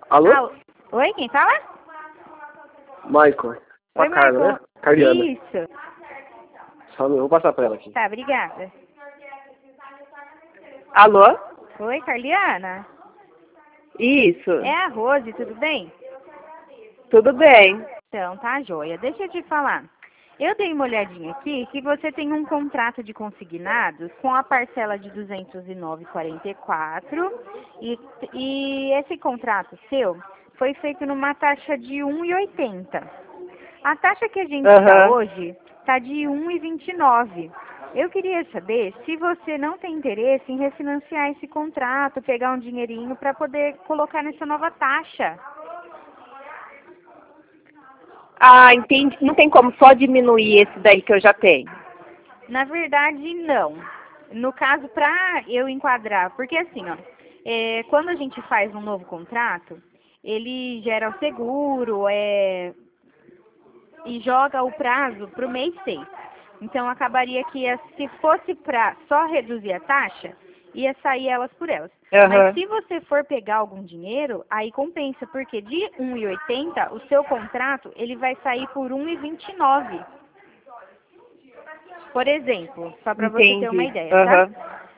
Alô? Oi, quem fala? Michael. Com Oi, a Carla, Michael. né? Carliana. Isso. Só um minuto, vou passar pra ela aqui. Tá, obrigada. Alô? Oi, Carliana. Isso. É a Rose, tudo bem? Tudo bem. Então, tá joia. Deixa eu te falar. Eu dei uma olhadinha aqui que você tem um contrato de consignados com a parcela de 209,44 e esse contrato seu foi feito numa taxa de 1,80. A taxa que a gente está hoje está de 1,29. Eu queria saber se você não tem interesse em refinanciar esse contrato, pegar um dinheirinho para poder colocar nessa nova taxa. Ah, entendi. Não tem como só diminuir esse daí que eu já tenho. Na verdade, não. No caso, para eu enquadrar, porque assim, ó, quando a gente faz um novo contrato, ele gera o seguro e joga o prazo para o mês 6. Então, acabaria que se fosse para só reduzir a taxa, ia sair elas por elas. Mas se você for pegar algum dinheiro, aí compensa, porque de 1,80, o seu contrato ele vai sair por 1,29. Por exemplo, só para você ter uma ideia, tá?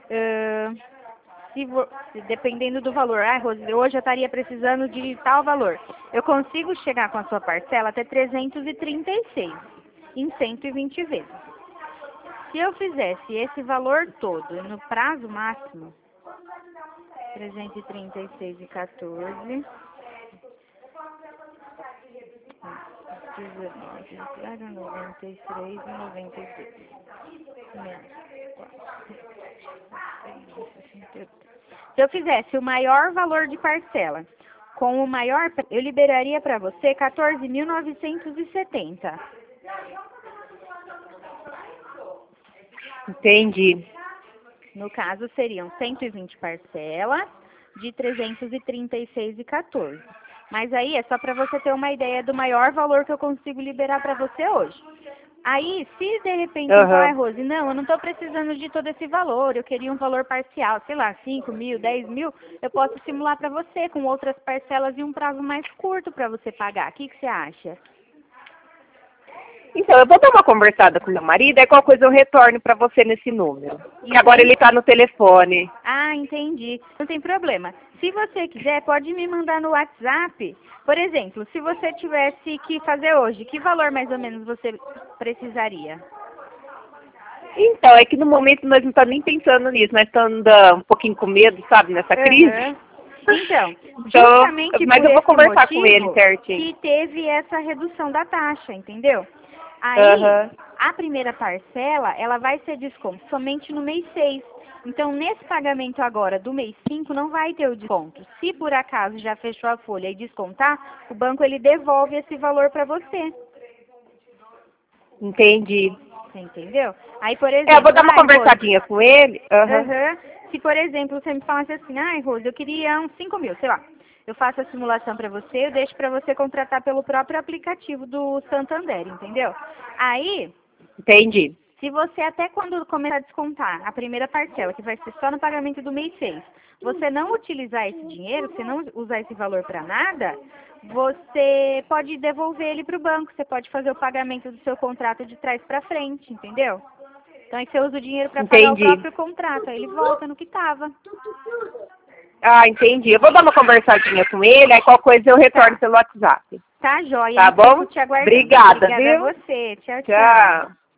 Dependendo do valor, Rose, hoje eu estaria precisando de tal valor. Eu consigo chegar com a sua parcela até 336, em 120 vezes. Se eu fizesse esse valor todo no prazo máximo, 336,14, 93,92. Se eu fizesse o maior valor de parcela com o maior, eu liberaria para você 14.970. Entendi. No caso, seriam 120 parcelas de 336,14. Mas aí é só para você ter uma ideia do maior valor que eu consigo liberar para você hoje. Aí, se de repente eu falar, Rose, não, eu não estou precisando de todo esse valor, eu queria um valor parcial, sei lá, 5 mil, 10 mil, eu posso simular para você com outras parcelas e um prazo mais curto para você pagar. O que você acha? Então, eu vou dar uma conversada com meu marido, aí qualquer coisa eu retorno para você nesse número. Que agora ele está no telefone. Ah, entendi. Não tem problema. Se você quiser, pode me mandar no WhatsApp. Por exemplo, se você tivesse que fazer hoje, que valor mais ou menos você precisaria? Então, é que no momento nós não estamos nem pensando nisso, nós estamos um pouquinho com medo, sabe, nessa crise. Então, justamente mas eu vou conversar com ele certinho. Que teve essa redução da taxa, entendeu? Aí, a primeira parcela, ela vai ser desconto somente no mês 6. Então, nesse pagamento agora do mês 5, não vai ter o desconto. Se por acaso já fechou a folha e descontar, o banco ele devolve esse valor para você. Entendi. Você entendeu? Aí, por exemplo... eu vou dar uma conversadinha com ele. Se, por exemplo, você me falasse assim, Rose, eu queria uns 5 mil, sei lá. Eu faço a simulação para você, eu deixo para você contratar pelo próprio aplicativo do Santander, entendeu? Aí... Entendi. Se você, até quando começar a descontar a primeira parcela, que vai ser só no pagamento do mês 6, você não utilizar esse dinheiro, você não usar esse valor para nada, você pode devolver ele para o banco, você pode fazer o pagamento do seu contrato de trás para frente, entendeu? Então aí você usa o dinheiro para pagar o próprio contrato, aí ele volta no que estava. Ah, entendi. Eu vou dar uma conversadinha com ele, aí qualquer coisa eu retorno pelo WhatsApp. Tá, joia. Tá bom? Te aguardando. Obrigada, Obrigada viu? a você. Tchau, tchau. Tchau.